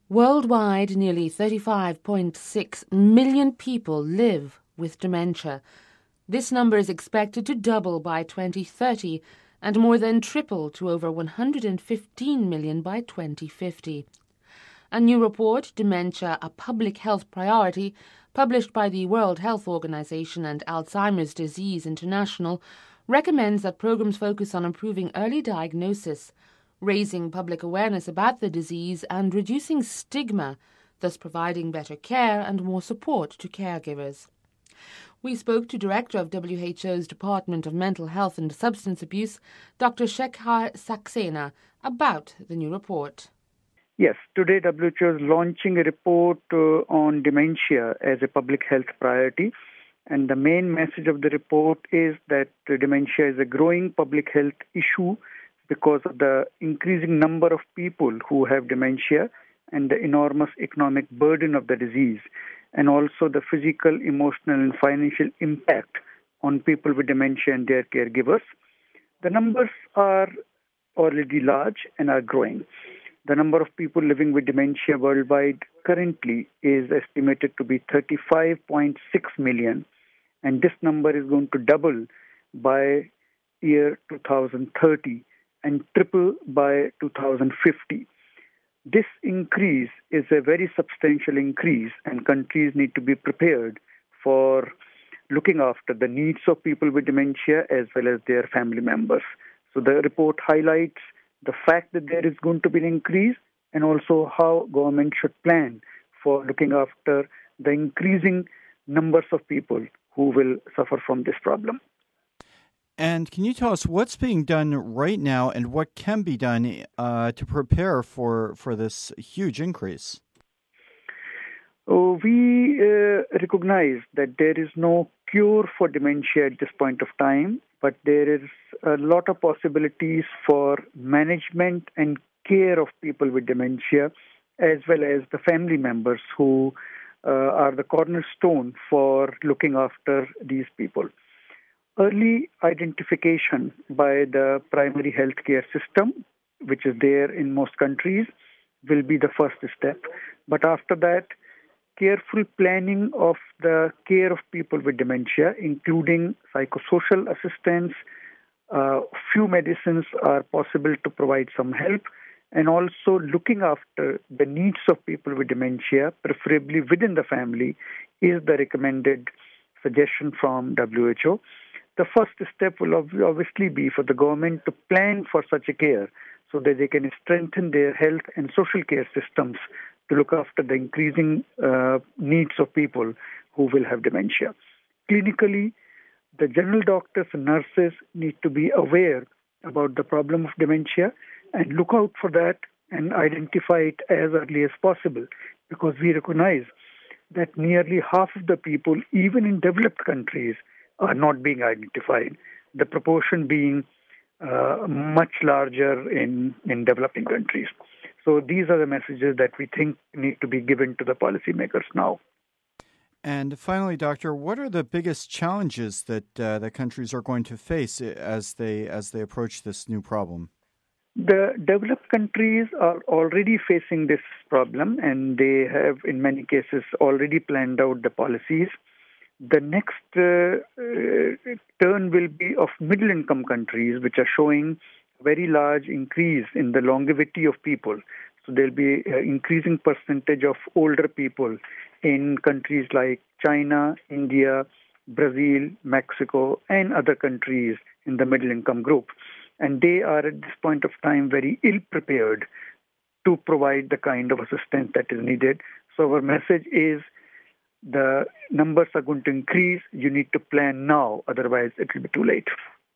Worldwide, nearly 35.6 million people live with dementia. This number is expected to double by 2030 and more than triple to over 115 million by 2050. A new report, Dementia, a Public Health Priority, published by the World Health Organization and Alzheimer's Disease International, recommends that programs focus on improving early diagnosis, raising public awareness about the disease, and reducing stigma, thus providing better care and more support to caregivers. We spoke to Director of WHO's Department of Mental Health and Substance Abuse, Dr. Shekhar Saxena, about the new report. Yes, today WHO is launching a report on dementia as a public health priority. And the main message of the report is that dementia is a growing public health issue because of the increasing number of people who have dementia and the enormous economic burden of the disease, and also the physical, emotional, and financial impact on people with dementia and their caregivers. The numbers are already large and are growing. The number of people living with dementia worldwide currently is estimated to be 35.6 million, and this number is going to double by year 2030 and triple by 2050. This increase is a very substantial increase, and countries need to be prepared for looking after the needs of people with dementia as well as their family members. So the report highlights the fact that there is going to be an increase and also how government should plan for looking after the increasing numbers of people who will suffer from this problem. And can you tell us what's being done right now and what can be done to prepare for this huge increase? We recognize that there is no cure for dementia at this point of time, but there is a lot of possibilities for management and care of people with dementia, as well as the family members who are the cornerstone for looking after these people. Early identification by the primary healthcare system, which is there in most countries, will be the first step. But after that, careful planning of the care of people with dementia, including psychosocial assistance, few medicines are possible to provide some help, and also looking after the needs of people with dementia, preferably within the family, is the recommended suggestion from WHO. The first step will obviously be for the government to plan for such a care so that they can strengthen their health and social care systems to look after the increasing needs of people who will have dementia. Clinically, the general doctors and nurses need to be aware about the problem of dementia and look out for that and identify it as early as possible, because we recognize that nearly half of the people, even in developed countries, are not being identified, the proportion being much larger in developing countries. So these are the messages that we think need to be given to the policymakers now. And finally, Doctor, what are the biggest challenges that the countries are going to face as they approach this new problem? The developed countries are already facing this problem, and they have, in many cases, already planned out the policies. The next turn will be of middle-income countries, which are showing a very large increase in the longevity of people. So there'll be an increasing percentage of older people in countries like China, India, Brazil, Mexico, and other countries in the middle-income group. And they are at this point of time very ill-prepared to provide the kind of assistance that is needed. So our message is the numbers are going to increase. You need to plan now, otherwise it will be too late.